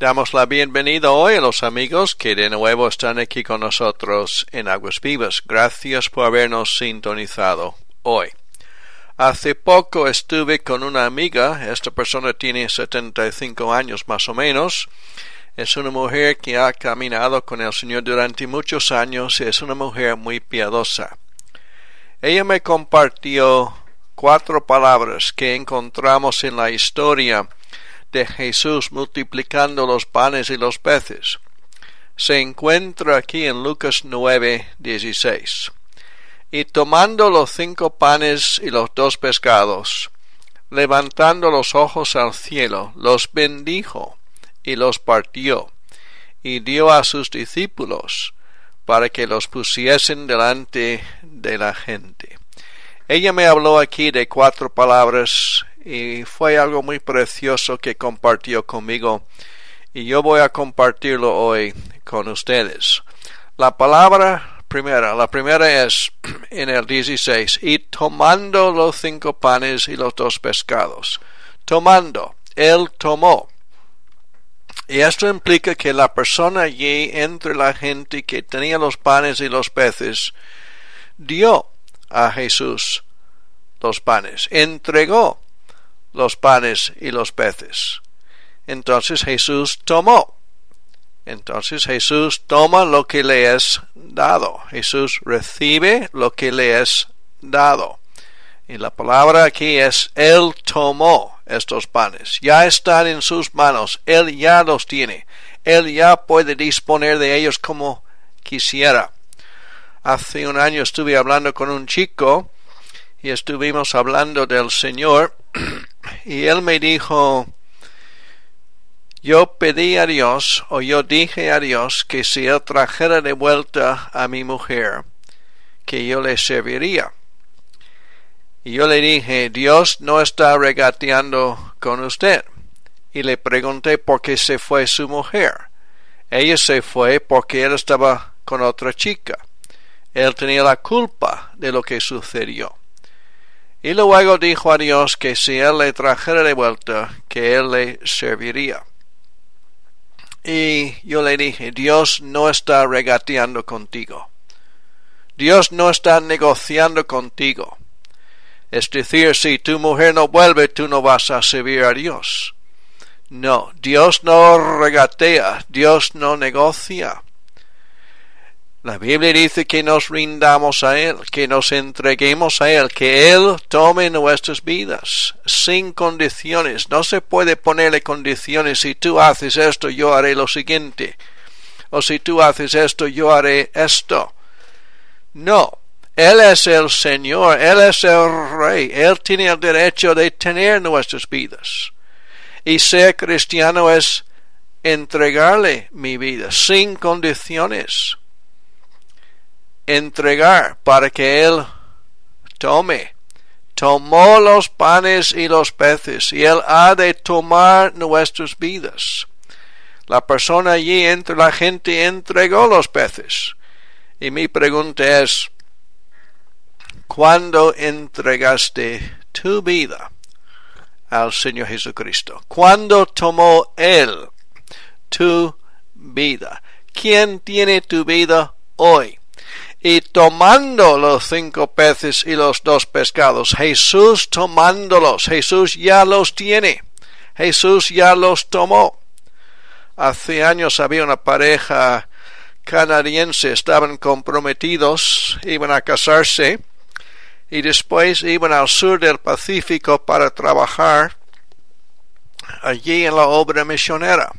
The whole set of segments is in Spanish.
Damos la bienvenida hoy a los amigos que de nuevo están aquí con nosotros en Aguas Vivas. Gracias por habernos sintonizado hoy. Hace poco estuve con una amiga. Esta persona tiene 75 años más o menos. Es una mujer que ha caminado con el Señor durante muchos años y es una mujer muy piadosa. Ella me compartió 4 palabras que encontramos en la historia de Jesús multiplicando los panes y los peces. Se encuentra aquí en Lucas 9:16. Y tomando los 5 panes y los 2 pescados, levantando los ojos al cielo, los bendijo y los partió, y dio a sus discípulos para que los pusiesen delante de la gente. Ella me habló aquí de 4 palabras y fue algo muy precioso que compartió conmigo y yo voy a compartirlo hoy con ustedes. La primera es en el 16, y tomando los 5 panes y los 2 pescados. Tomando, él tomó. Y esto implica que la persona allí entre la gente que tenía los panes y los peces dio a Jesús los panes, entregó los panes y los peces. Entonces Jesús tomó. Entonces Jesús toma lo que le es dado. Jesús recibe lo que le es dado. Y la palabra aquí es, Él tomó estos panes. Ya están en sus manos. Él ya los tiene. Él ya puede disponer de ellos como quisiera. Hace un año estuve hablando con un chico y estuvimos hablando del Señor y él me dijo, yo pedí a Dios, o yo dije a Dios, que si Él trajera de vuelta a mi mujer, que yo le serviría. Y yo le dije, Dios no está regateando con usted. Y le pregunté por qué se fue su mujer. Ella se fue porque él estaba con otra chica. Él tenía la culpa de lo que sucedió. Y luego dijo a Dios que si Él le trajera de vuelta, que Él le serviría. Y yo le dije, Dios no está regateando contigo. Dios no está negociando contigo. Es decir, si tu mujer no vuelve, tú no vas a servir a Dios. No, Dios no regatea, Dios no negocia. La Biblia dice que nos rindamos a Él, que nos entreguemos a Él, que Él tome nuestras vidas, sin condiciones. No se puede ponerle condiciones. Si tú haces esto, yo haré lo siguiente. O si tú haces esto, yo haré esto. No. Él es el Señor, Él es el Rey. Él tiene el derecho de tener nuestras vidas. Y ser cristiano es entregarle mi vida, sin condiciones. Entregar para que Él tome. Tomó los panes y los peces y Él ha de tomar nuestras vidas. La persona allí entre la gente entregó los peces. Y mi pregunta es, ¿cuándo entregaste tu vida al Señor Jesucristo? ¿Cuándo tomó Él tu vida? ¿Quién tiene tu vida hoy? Y tomando los 5 peces y los 2 pescados, Jesús tomándolos, Jesús ya los tiene, Jesús ya los tomó. Hace años había una pareja canadiense, estaban comprometidos, iban a casarse, y después iban al sur del Pacífico para trabajar allí en la obra misionera.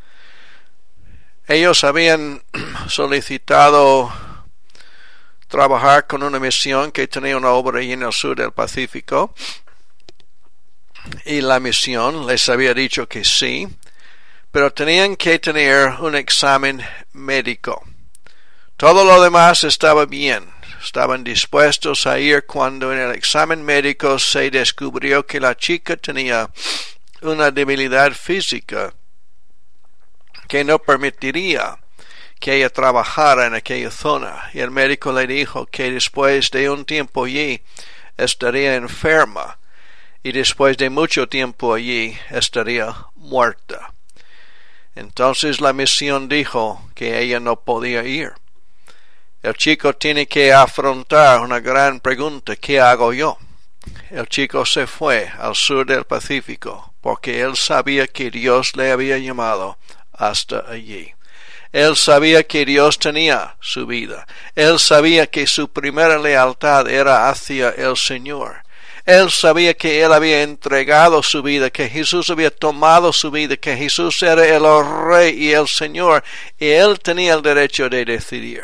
Ellos habían solicitado trabajar con una misión que tenía una obra allí en el sur del Pacífico, y la misión les había dicho que sí, pero tenían que tener un examen médico. Todo lo demás estaba bien. Estaban dispuestos a ir cuando en el examen médico se descubrió que la chica tenía una debilidad física que no permitiría que ella trabajara en aquella zona. Y el médico le dijo que después de un tiempo allí estaría enferma y después de mucho tiempo allí estaría muerta. Entonces la misión dijo que ella no podía ir. El chico tiene que afrontar una gran pregunta: ¿qué hago yo? El chico se fue al sur del Pacífico porque él sabía que Dios le había llamado hasta allí. Él sabía que Dios tenía su vida. Él sabía que su primera lealtad era hacia el Señor. Él sabía que él había entregado su vida, que Jesús había tomado su vida, que Jesús era el Rey y el Señor, y él tenía el derecho de decidir.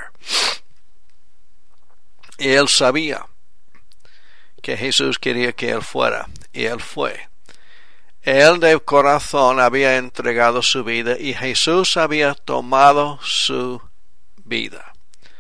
Y él sabía que Jesús quería que él fuera, y él fue. Él de corazón había entregado su vida y Jesús había tomado su vida.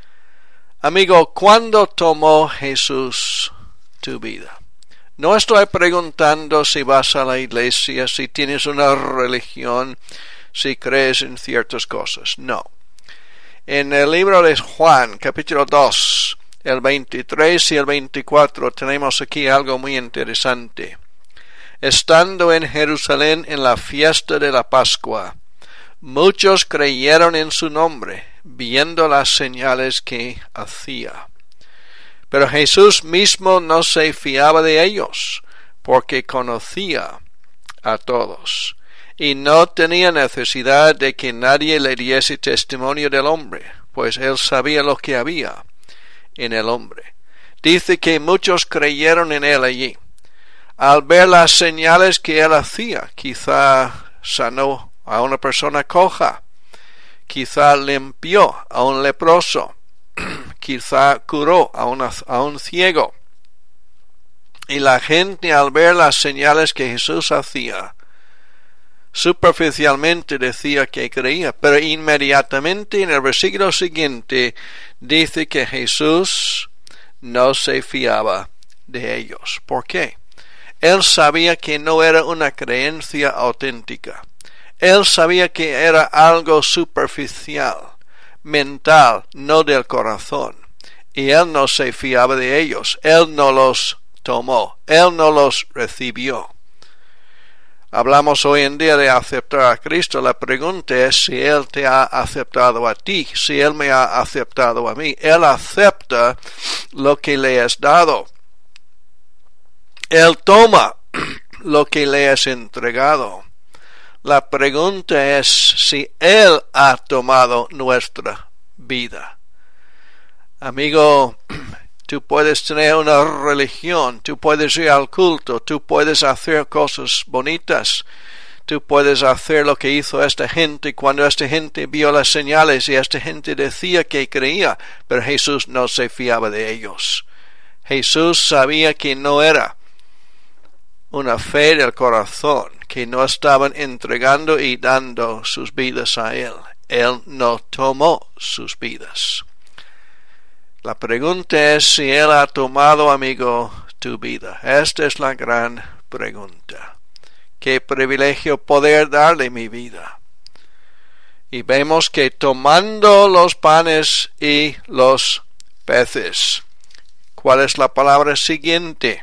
Amigo, ¿cuándo tomó Jesús tu vida? No estoy preguntando si vas a la iglesia, si tienes una religión, si crees en ciertas cosas. No. En el libro de Juan, capítulo 2, el 23 y el 24, tenemos aquí algo muy interesante. Estando en Jerusalén en la fiesta de la Pascua, muchos creyeron en su nombre, viendo las señales que hacía. Pero Jesús mismo no se fiaba de ellos, porque conocía a todos, y no tenía necesidad de que nadie le diese testimonio del hombre, pues él sabía lo que había en el hombre. Dice que muchos creyeron en él allí. Al ver las señales que él hacía, quizá sanó a una persona coja, quizá limpió a un leproso, quizá curó a un ciego. Y la gente, al ver las señales que Jesús hacía, superficialmente decía que creía, pero inmediatamente en el versículo siguiente dice que Jesús no se fiaba de ellos. ¿Por qué? Él sabía que no era una creencia auténtica. Él sabía que era algo superficial, mental, no del corazón. Y él no se fiaba de ellos. Él no los tomó. Él no los recibió. Hablamos hoy en día de aceptar a Cristo. La pregunta es si Él te ha aceptado a ti, si Él me ha aceptado a mí. Él acepta lo que le has dado. Él toma lo que le has entregado. La pregunta es si Él ha tomado nuestra vida. Amigo, tú puedes tener una religión, tú puedes ir al culto, tú puedes hacer cosas bonitas, tú puedes hacer lo que hizo esta gente cuando esta gente vio las señales y esta gente decía que creía, pero Jesús no se fiaba de ellos. Jesús sabía que no era una fe del corazón, que no estaban entregando y dando sus vidas a Él. Él no tomó sus vidas. La pregunta es si Él ha tomado, amigo, tu vida. Esta es la gran pregunta. Qué privilegio poder darle mi vida. Y vemos que tomando los panes y los peces. ¿Cuál es la palabra siguiente?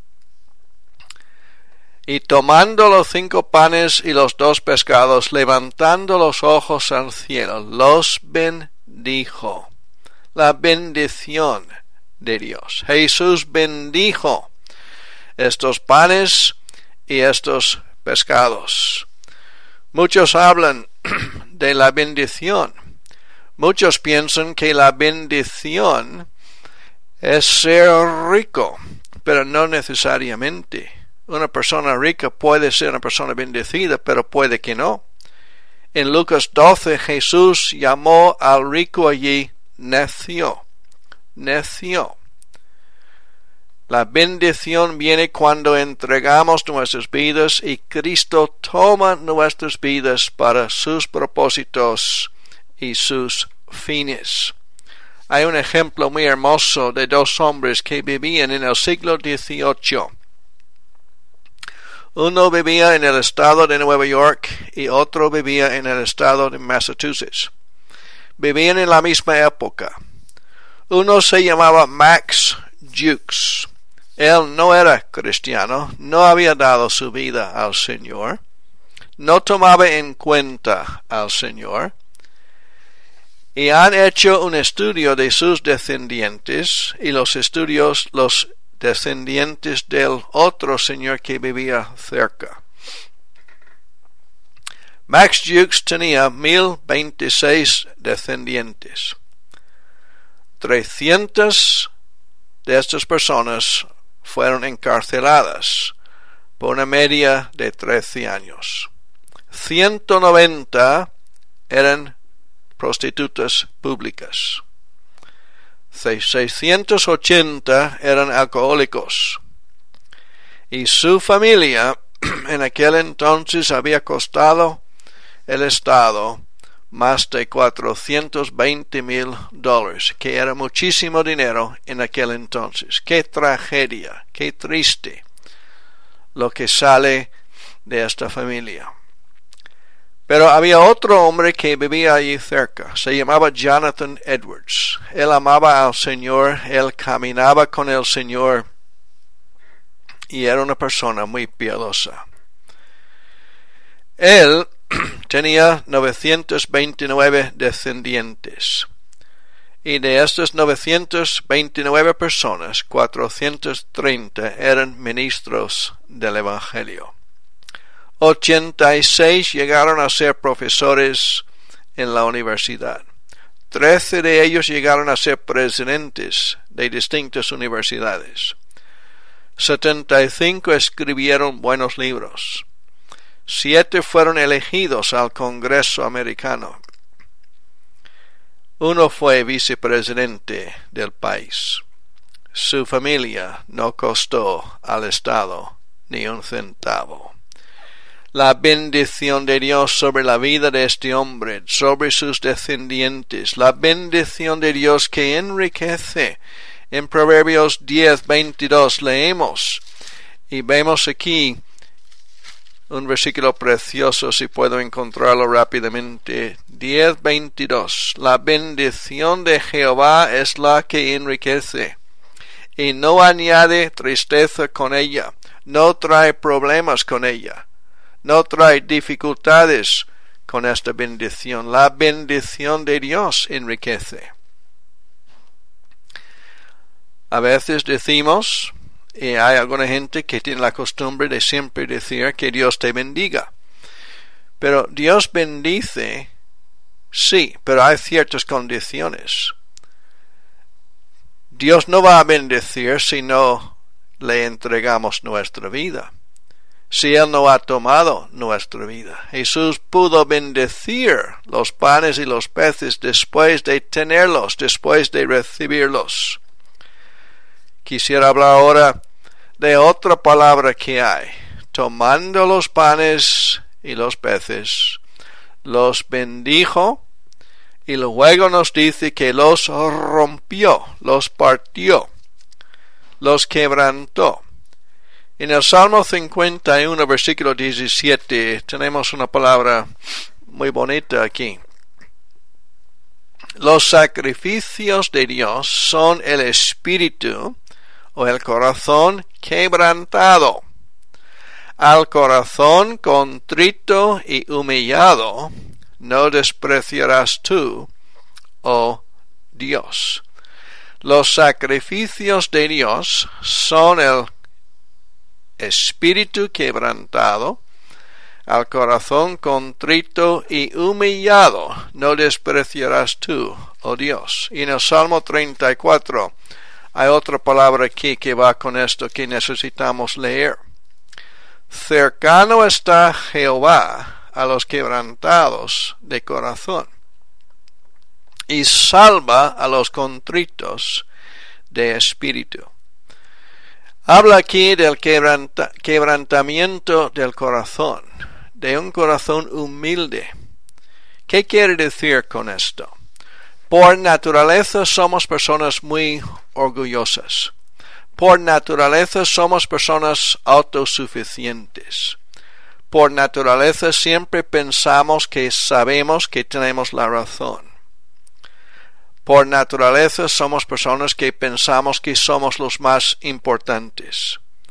Y tomando los 5 panes y los 2 pescados, levantando los ojos al cielo, los bendijo. La bendición de Dios. Jesús bendijo estos panes y estos pescados. Muchos hablan de la bendición. Muchos piensan que la bendición es ser rico, pero no necesariamente. Una persona rica puede ser una persona bendecida, pero puede que no. En Lucas 12 Jesús llamó al rico allí necio. La bendición viene cuando entregamos nuestras vidas y Cristo toma nuestras vidas para sus propósitos y sus fines. Hay un ejemplo muy hermoso de 2 hombres que vivían en el siglo XVIII. Uno vivía en el estado de Nueva York y otro vivía en el estado de Massachusetts. Vivían en la misma época. Uno se llamaba Max Jukes. Él no era cristiano, no había dado su vida al Señor. no tomaba en cuenta al Señor, y han hecho un estudio de sus descendientes y los descendientes del otro señor que vivía cerca. Max Jukes tenía 1026 descendientes. 300 de estas personas fueron encarceladas por una media de 13 años. 190 eran prostitutas públicas. 680 eran alcohólicos. Y su familia en aquel entonces había costado el Estado más de $420,000, que era muchísimo dinero en aquel entonces. ¡Qué tragedia! ¡Qué triste lo que sale de esta familia! Pero había otro hombre que vivía allí cerca. Se llamaba Jonathan Edwards. Él amaba al Señor, él caminaba con el Señor y era una persona muy piadosa. Él tenía 929 descendientes. Y de estas 929 personas, 430 eran ministros del Evangelio. 86 llegaron a ser profesores en la universidad. 13 de ellos llegaron a ser presidentes de distintas universidades. 75 escribieron buenos libros. 7 fueron elegidos al Congreso americano. 1 fue vicepresidente del país. Su familia no costó al Estado ni un centavo. La bendición de Dios sobre la vida de este hombre, sobre sus descendientes, la bendición de Dios que enriquece. En Proverbios 10:22 leemos y vemos aquí un versículo precioso, si puedo encontrarlo rápidamente. 10:22. La bendición de Jehová es la que enriquece, y no añade tristeza con ella, no trae problemas con ella, no trae dificultades con esta bendición. La bendición de Dios enriquece. A veces decimos, y hay alguna gente que tiene la costumbre de siempre decir que Dios te bendiga. Pero Dios bendice, sí, pero hay ciertas condiciones. Dios no va a bendecir si no le entregamos nuestra vida, si Él no ha tomado nuestra vida. Jesús pudo bendecir los panes y los peces después de tenerlos, después de recibirlos. Quisiera hablar ahora de otra palabra que hay. Tomando los panes y los peces, los bendijo y luego nos dice que los rompió, los partió, los quebrantó. En el Salmo 51, versículo 17, tenemos una palabra muy bonita aquí. Los sacrificios de Dios son el espíritu o el corazón quebrantado. Al corazón contrito y humillado no despreciarás tú, oh Dios. Los sacrificios de Dios son el espíritu quebrantado. Al corazón contrito y humillado no despreciarás tú, oh Dios. Y en el Salmo 34 hay otra palabra aquí que va con esto que necesitamos leer. Cercano está Jehová a los quebrantados de corazón, y salva a los contritos de espíritu. Habla aquí del quebrantamiento del corazón, de un corazón humilde. ¿Qué quiere decir con esto? Por naturaleza somos personas muy orgullosas. Por naturaleza somos personas autosuficientes. Por naturaleza siempre pensamos que sabemos que tenemos la razón. Por naturaleza somos personas que pensamos que somos los más importantes.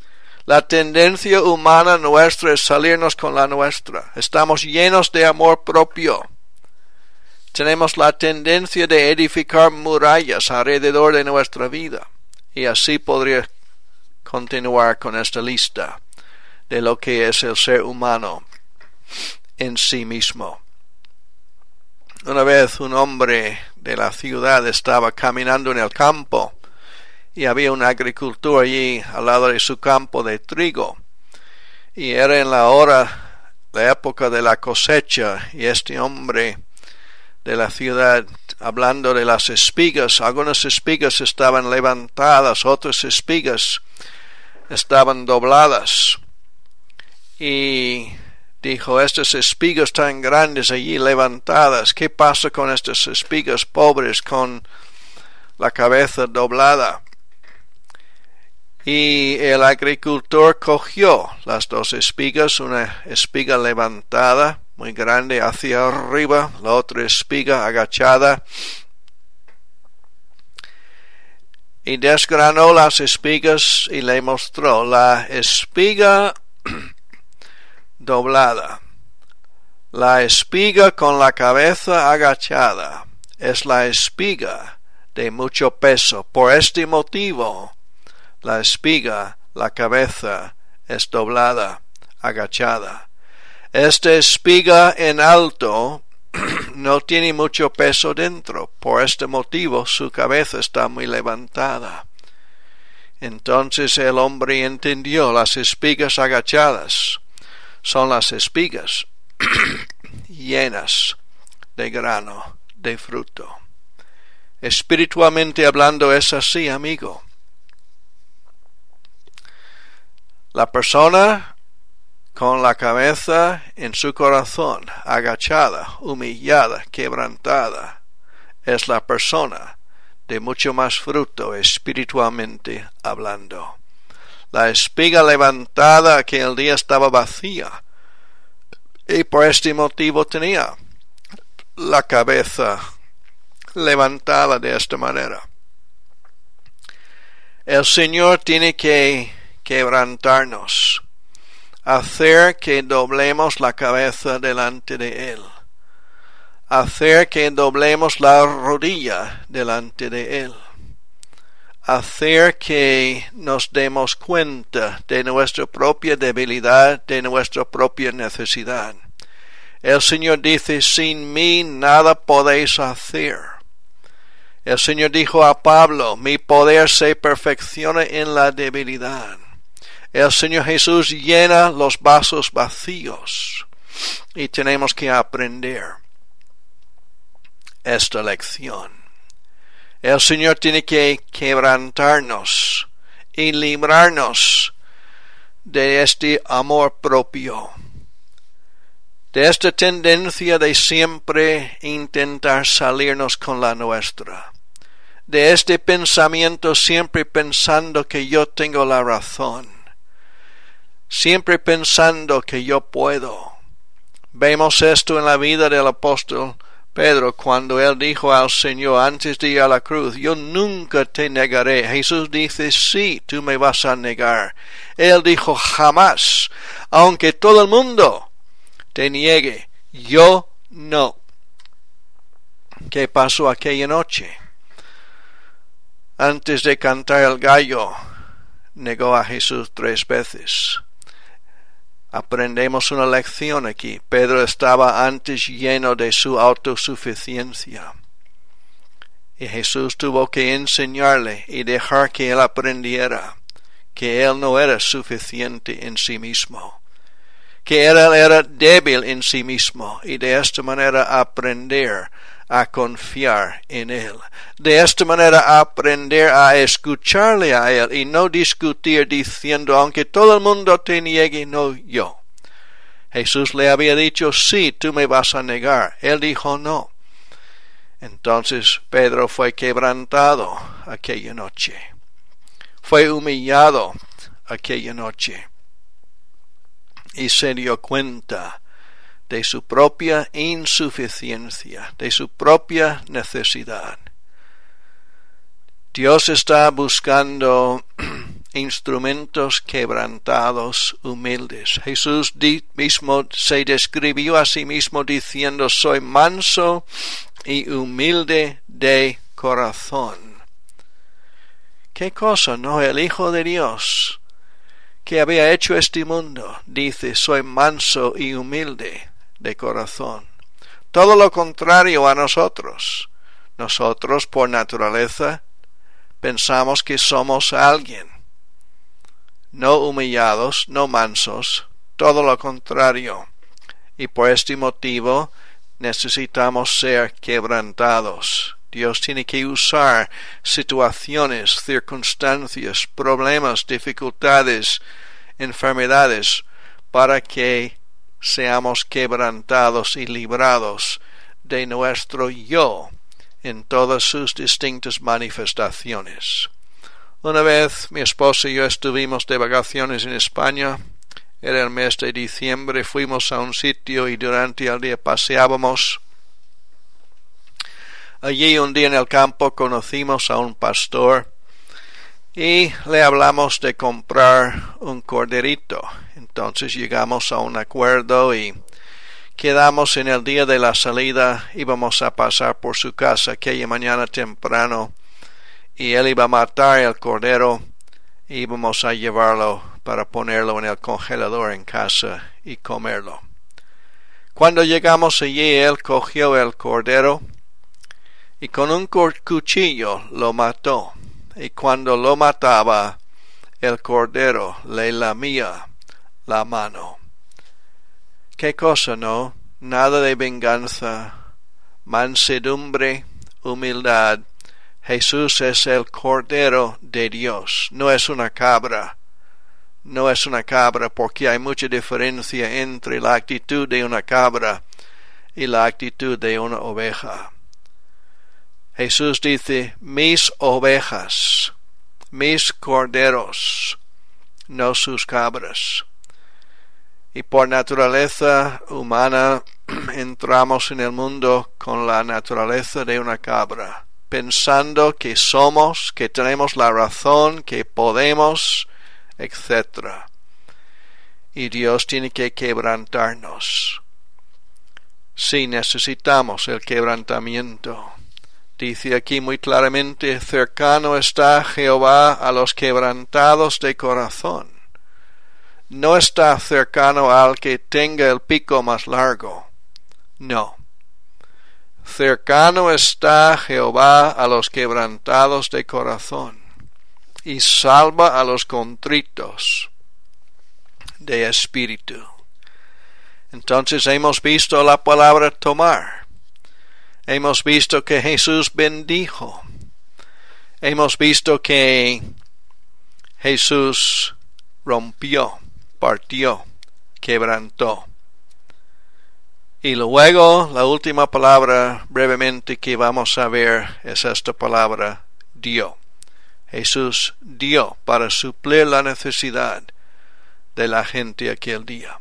La tendencia humana nuestra es salirnos con la nuestra. Estamos llenos de amor propio. Tenemos la tendencia de edificar murallas alrededor de nuestra vida. Y así podría continuar con esta lista de lo que es el ser humano en sí mismo. Una vez un hombre de la ciudad estaba caminando en el campo y había un agricultor allí al lado de su campo de trigo. Y era en la época de la cosecha, y este hombre de la ciudad, hablando de las espigas, algunas espigas estaban levantadas, otras espigas estaban dobladas. Y dijo, estas espigas tan grandes allí levantadas, ¿qué pasa con estas espigas pobres con la cabeza doblada? Y el agricultor cogió las dos espigas, una espiga levantada, muy grande hacia arriba, la otra espiga agachada, y desgranó las espigas y le mostró la espiga doblada. La espiga con la cabeza agachada es la espiga de mucho peso. Por este motivo, la espiga, la cabeza, es doblada, agachada. Esta espiga en alto no tiene mucho peso dentro. Por este motivo, su cabeza está muy levantada. Entonces el hombre entendió, las espigas agachadas son las espigas llenas de grano, de fruto. Espiritualmente hablando es así, amigo. La persona con la cabeza en su corazón, agachada, humillada, quebrantada, es la persona de mucho más fruto espiritualmente hablando. La espiga levantada aquel día estaba vacía, y por este motivo tenía la cabeza levantada de esta manera. El Señor tiene que quebrantarnos, hacer que doblemos la cabeza delante de Él, hacer que doblemos la rodilla delante de Él, hacer que nos demos cuenta de nuestra propia debilidad, de nuestra propia necesidad. El Señor dice, sin mí nada podéis hacer. El Señor dijo a Pablo, mi poder se perfecciona en la debilidad. El Señor Jesús llena los vasos vacíos y tenemos que aprender esta lección. El Señor tiene que quebrantarnos y librarnos de este amor propio, de esta tendencia de siempre intentar salirnos con la nuestra, de este pensamiento siempre pensando que yo tengo la razón, siempre pensando que yo puedo. Vemos esto en la vida del apóstol Pedro cuando él dijo al Señor antes de ir a la cruz, yo nunca te negaré. Jesús dice, sí, tú me vas a negar. Él dijo, jamás, aunque todo el mundo te niegue, yo no. ¿Qué pasó aquella noche? Antes de cantar el gallo, negó a Jesús 3 veces. Aprendemos una lección aquí. Pedro estaba antes lleno de su autosuficiencia. Y Jesús tuvo que enseñarle y dejar que él aprendiera que él no era suficiente en sí mismo, que él era débil en sí mismo, y de esta manera aprender a confiar en él. De esta manera aprender a escucharle a él y no discutir diciendo, aunque todo el mundo te niegue, no yo. Jesús le había dicho, sí, tú me vas a negar. Él dijo, no. Entonces Pedro fue quebrantado aquella noche. Fue humillado aquella noche. Y se dio cuenta de su propia insuficiencia, de su propia necesidad. Dios está buscando instrumentos quebrantados, humildes. Jesús mismo se describió a sí mismo diciendo: soy manso y humilde de corazón. ¿Qué cosa, no? El Hijo de Dios, que había hecho este mundo, dice: soy manso y humilde de corazón. Todo lo contrario a nosotros. Nosotros, por naturaleza, pensamos que somos alguien. No humillados, no mansos, todo lo contrario. Y por este motivo necesitamos ser quebrantados. Dios tiene que usar situaciones, circunstancias, problemas, dificultades, enfermedades, para que seamos quebrantados y librados de nuestro yo en todas sus distintas manifestaciones. Una vez mi esposa y yo estuvimos de vacaciones en España. Era el mes de diciembre. Fuimos a un sitio y durante el día paseábamos. Allí un día en el campo conocimos a un pastor y le hablamos de comprar un corderito. Entonces llegamos a un acuerdo y quedamos en el día de la salida. Íbamos a pasar por su casa aquella mañana temprano y él iba a matar el cordero y íbamos a llevarlo para ponerlo en el congelador en casa y comerlo. Cuando llegamos allí, él cogió el cordero y con un cuchillo lo mató. Y cuando lo mataba, el cordero le lamía la mano. ¿Qué cosa, no? Nada de venganza, mansedumbre, humildad. Jesús es el Cordero de Dios, no es una cabra. No es una cabra, porque hay mucha diferencia entre la actitud de una cabra y la actitud de una oveja. Jesús dice: mis ovejas, mis corderos, no sus cabras. Y por naturaleza humana entramos en el mundo con la naturaleza de una cabra, pensando que somos, que tenemos la razón, que podemos, etc. Y Dios tiene que quebrantarnos. Sí, necesitamos el quebrantamiento. Dice aquí muy claramente: cercano está Jehová a los quebrantados de corazón. No está cercano al que tenga el pico más largo. No. Cercano está Jehová a los quebrantados de corazón y salva a los contritos de espíritu. Entonces hemos visto la palabra tomar. Hemos visto que Jesús bendijo. Hemos visto que Jesús rompió, partió, quebrantó. Y luego la última palabra brevemente que vamos a ver es esta palabra: dio. Jesús dio para suplir la necesidad de la gente aquel día.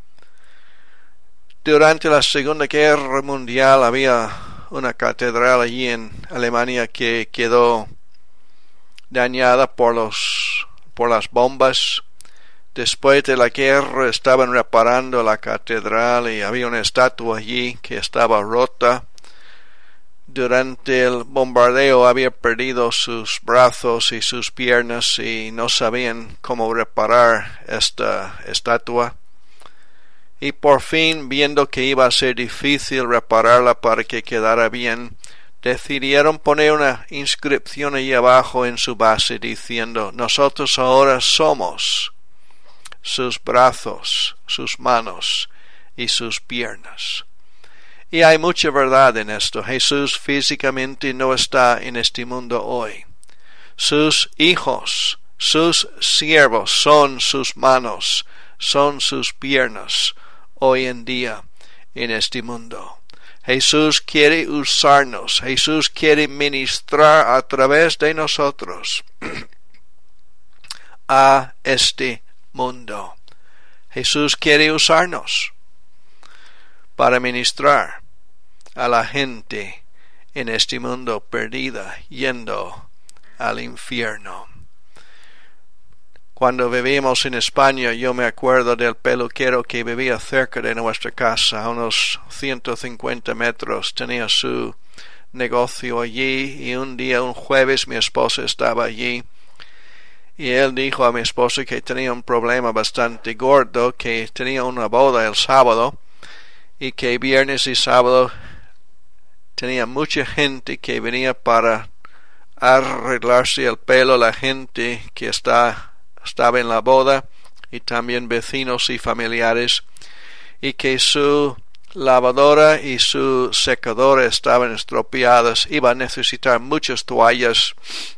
Durante la Segunda Guerra Mundial había una catedral allí en Alemania que quedó dañada por las bombas. Después de la guerra estaban reparando la catedral y había una estatua allí que estaba rota. Durante el bombardeo había perdido sus brazos y sus piernas y no sabían cómo reparar esta estatua. Y por fin, viendo que iba a ser difícil repararla para que quedara bien, decidieron poner una inscripción allí abajo en su base diciendo: nosotros ahora somos sus brazos, sus manos y sus piernas. Y hay mucha verdad en esto. Jesús físicamente no está en este mundo hoy. Sus hijos, sus siervos son sus manos, son sus piernas hoy en día en este mundo. Jesús quiere usarnos. Jesús quiere ministrar a través de nosotros a este mundo. Jesús quiere usarnos para ministrar a la gente en este mundo perdida, yendo al infierno. Cuando vivíamos en España, yo me acuerdo del peluquero que vivía cerca de nuestra casa, a unos 150 metros. Tenía su negocio allí y un día, un jueves, mi esposa estaba allí y él dijo a mi esposa que tenía un problema bastante gordo, que tenía una boda el sábado y que viernes y sábado tenía mucha gente que venía para arreglarse el pelo, la gente que estaba en la boda y también vecinos y familiares, y que su lavadora y su secadora estaban estropeadas, iba a necesitar muchas toallas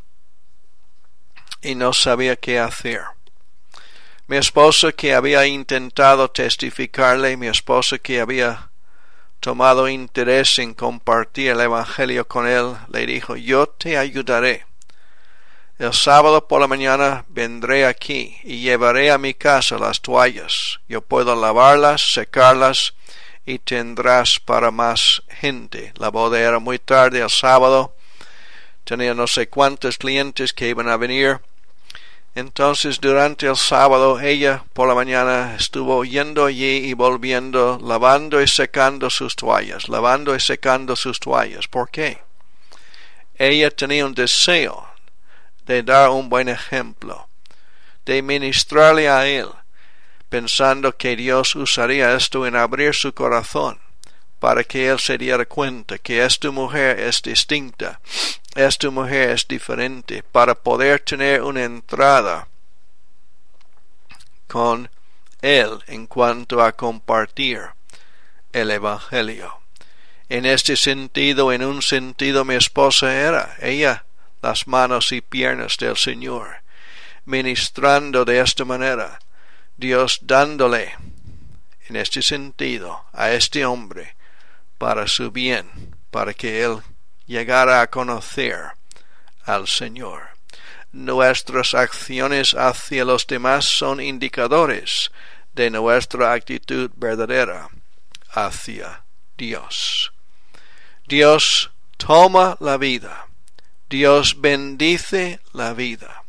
y no sabía qué hacer. Mi esposa, que había intentado testificarle, mi esposa que había tomado interés en compartir el evangelio con él, le dijo: yo te ayudaré. El sábado por la mañana vendré aquí y llevaré a mi casa las toallas. Yo puedo lavarlas, secarlas y tendrás para más gente. La boda era muy tarde el sábado. Tenía no sé cuántos clientes que iban a venir. Entonces durante el sábado ella por la mañana estuvo yendo allí y volviendo, lavando y secando sus toallas, lavando y secando sus toallas. ¿Por qué? Ella tenía un deseo de dar un buen ejemplo, de ministrarle a él, pensando que Dios usaría esto en abrir su corazón, para que él se diera cuenta que esta mujer es distinta, esta mujer es diferente, para poder tener una entrada con él en cuanto a compartir el evangelio. En este sentido, en un sentido, mi esposa era ella, las manos y piernas del Señor, ministrando de esta manera, Dios dándole, en este sentido, a este hombre, para su bien, para que él llegara a conocer al Señor. Nuestras acciones hacia los demás son indicadores de nuestra actitud verdadera hacia Dios. Dios toma la vida. Dios bendice la vida.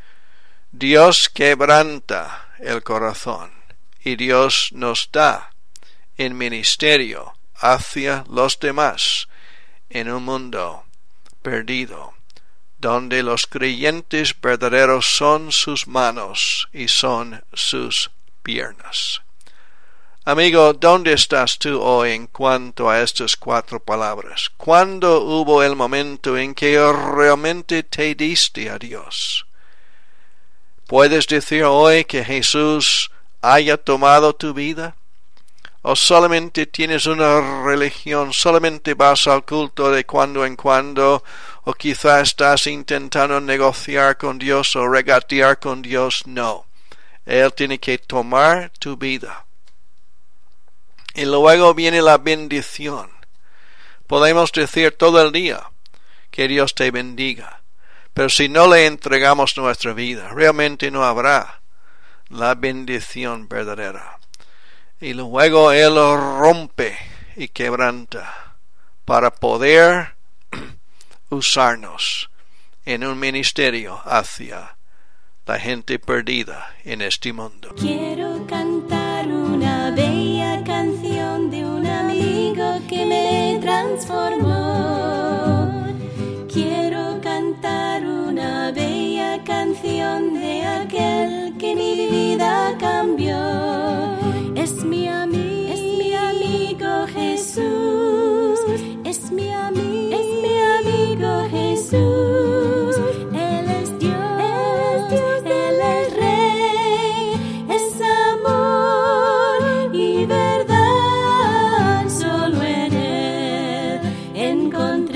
Dios quebranta el corazón y Dios nos da en ministerio hacia los demás en un mundo perdido, donde los creyentes verdaderos son sus manos y son sus piernas. Amigo, ¿dónde estás tú hoy en cuanto a estas 4 palabras? ¿Cuándo hubo el momento en que realmente te diste a Dios? ¿Puedes decir hoy que Jesús haya tomado tu vida? ¿O solamente tienes una religión, solamente vas al culto de cuando en cuando, o quizá estás intentando negociar con Dios o regatear con Dios? No, Él tiene que tomar tu vida. Y luego viene la bendición. Podemos decir todo el día que Dios te bendiga, pero si no le entregamos nuestra vida, realmente no habrá la bendición verdadera. Y luego Él rompe y quebranta para poder usarnos en un ministerio hacia la gente perdida en este mundo. Quiero cantar una bella canción de un amigo que me transformó. Quiero cantar una bella canción de aquel que mi vida cambió. Es mi amigo Jesús. Es mi amigo Jesús. Él es Dios, Él es Rey, es amor y verdad. Solo en Él encontré